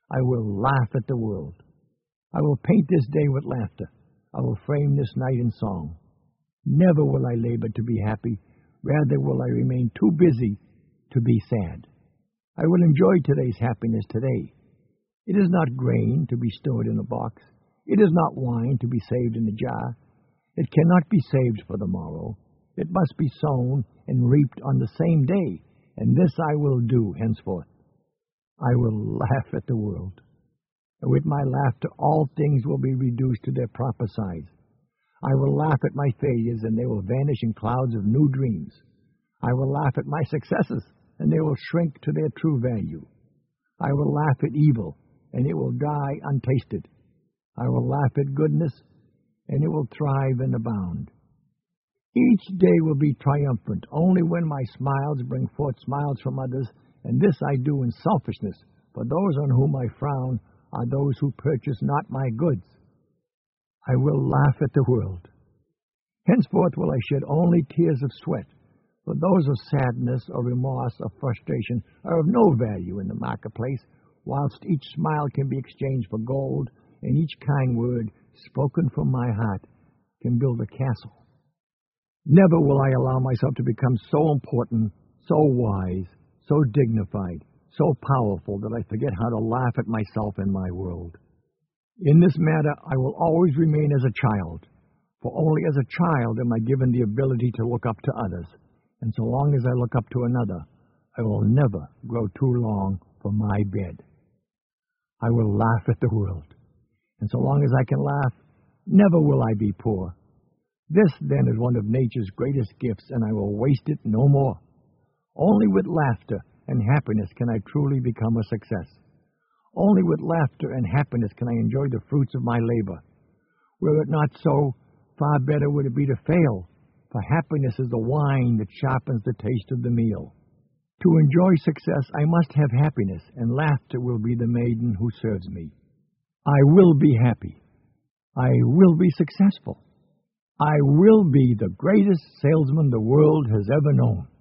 I will laugh at the world. I will paint this day with laughter. I will frame this night in song. Never will I labor to be happy. Rather will I remain too busy to be sad. I will enjoy today's happiness today. It is not grain to be stored in a box. It is not wine to be saved in a jar. It cannot be saved for the morrow. It must be sown and reaped on the same day, and this I will do henceforth. I will laugh at the world. And with my laughter all things will be reduced to their proper size. I will laugh at my failures, and they will vanish in clouds of new dreams. I will laugh at my successes, and they will shrink to their true value. I will laugh at evil, and it will die untasted. I will laugh at goodness, and it will thrive and abound. Each day will be triumphant only when my smiles bring forth smiles from others, and this I do in selfishness, for those on whom I frown are those who purchase not my goods. I will laugh at the world. Henceforth will I shed only tears of sweat, for those of sadness or remorse or frustration are of no value in the marketplace, whilst each smile can be exchanged for gold, and each kind word spoken from my heart can build a castle. Never will I allow myself to become so important, so wise, so dignified, so powerful that I forget how to laugh at myself and my world. In this matter, I will always remain as a child, for only as a child am I given the ability to look up to others, and so long as I look up to another, I will never grow too long for my bed. I will laugh at the world, and so long as I can laugh, never will I be poor. This, then, is one of nature's greatest gifts, and I will waste it no more. Only with laughter and happiness can I truly become a success. Only with laughter and happiness can I enjoy the fruits of my labor. Were it not so, far better would it be to fail, for happiness is the wine that sharpens the taste of the meal. To enjoy success, I must have happiness, and laughter will be the maiden who serves me. I will be happy. I will be successful. I will be the greatest salesman the world has ever known.